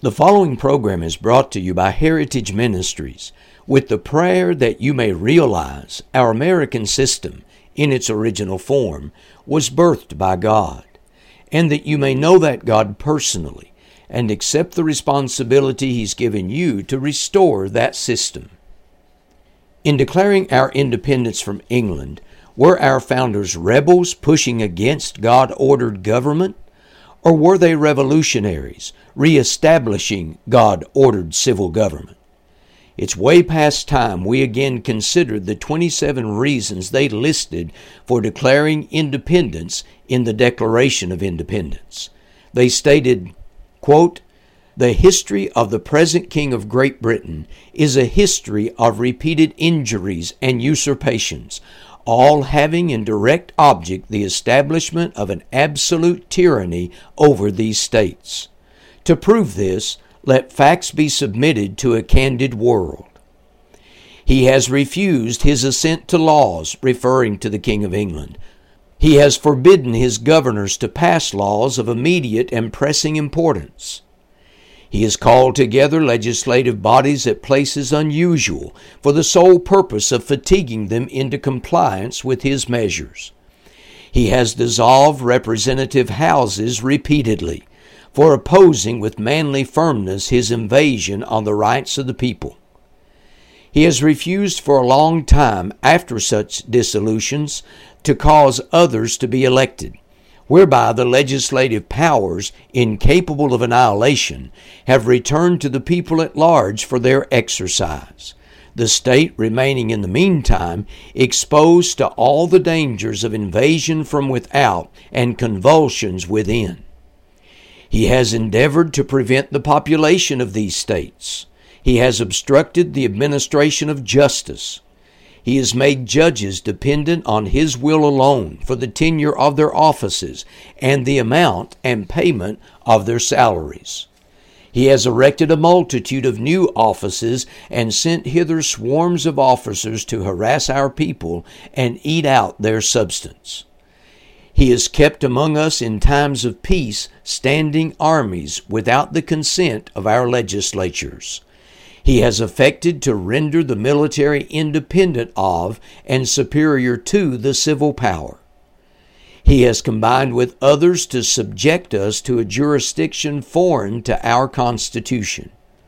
The following program is brought to you by Heritage Ministries with the prayer that you may realize our American system in its original form was birthed by God, and that you may know that God personally and accept the responsibility He's given you to restore that system. In declaring our independence from England, were our founders rebels pushing against God-ordered government? Or were they revolutionaries, reestablishing God-ordered civil government? It's way past time we again considered the 27 reasons they listed for declaring independence in the Declaration of Independence. They stated, quote, "The history of the present King of Great Britain is a history of repeated injuries and usurpations, all having in direct object the establishment of an absolute tyranny over these states. To prove this, let facts be submitted to a candid world. He has refused his assent to laws," referring to the King of England. "He has forbidden his governors to pass laws of immediate and pressing importance. He has called together legislative bodies at places unusual for the sole purpose of fatiguing them into compliance with his measures. He has dissolved representative houses repeatedly for opposing with manly firmness his invasion on the rights of the people. He has refused for a long time after such dissolutions to cause others to be elected, whereby the legislative powers, incapable of annihilation, have returned to the people at large for their exercise, the state remaining in the meantime exposed to all the dangers of invasion from without and convulsions within. He has endeavored to prevent the population of these states. He has obstructed the administration of justice. He has made judges dependent on his will alone for the tenure of their offices and the amount and payment of their salaries. He has erected a multitude of new offices and sent hither swarms of officers to harass our people and eat out their substance. He has kept among us in times of peace standing armies without the consent of our legislatures. He has affected to render the military independent of and superior to the civil power. He has combined with others to subject us to a jurisdiction foreign to our Constitution,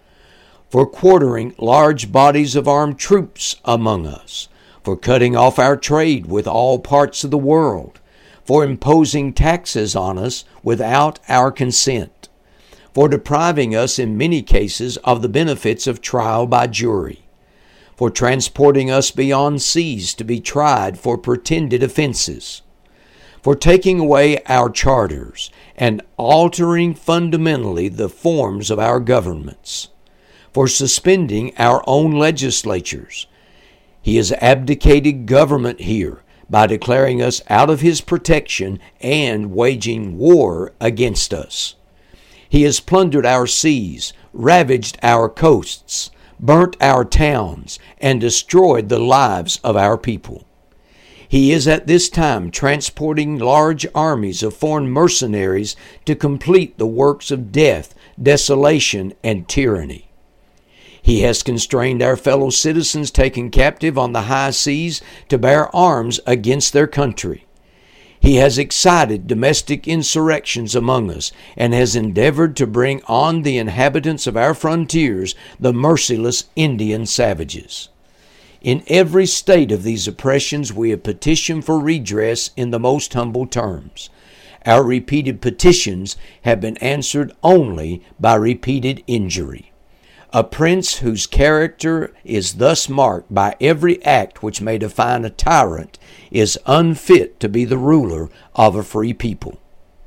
for quartering large bodies of armed troops among us, for cutting off our trade with all parts of the world, for imposing taxes on us without our consent, for depriving us in many cases of the benefits of trial by jury, for transporting us beyond seas to be tried for pretended offenses, for taking away our charters and altering fundamentally the forms of our governments, for suspending our own legislatures. He has abdicated government here by declaring us out of his protection and waging war against us. He has plundered our seas, ravaged our coasts, burnt our towns, and destroyed the lives of our people. He is at this time transporting large armies of foreign mercenaries to complete the works of death, desolation, and tyranny. He has constrained our fellow citizens taken captive on the high seas to bear arms against their country. He has excited domestic insurrections among us and has endeavored to bring on the inhabitants of our frontiers the merciless Indian savages. In every state of these oppressions we have petitioned for redress in the most humble terms. Our repeated petitions have been answered only by repeated injury. A prince whose character is thus marked by every act which may define a tyrant is unfit to be the ruler of a free people.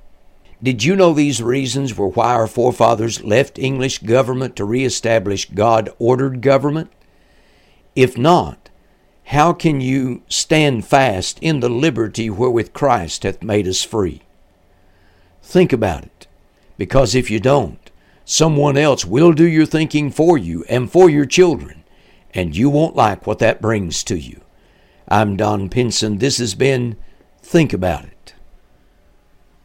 Did you know these reasons were why our forefathers left English government to reestablish God-ordered government? If not, how can you stand fast in the liberty wherewith Christ hath made us free? Think about it, because if you don't, someone else will do your thinking for you and for your children, and you won't like what that brings to you. I'm Don Pinson. This has been Think About It.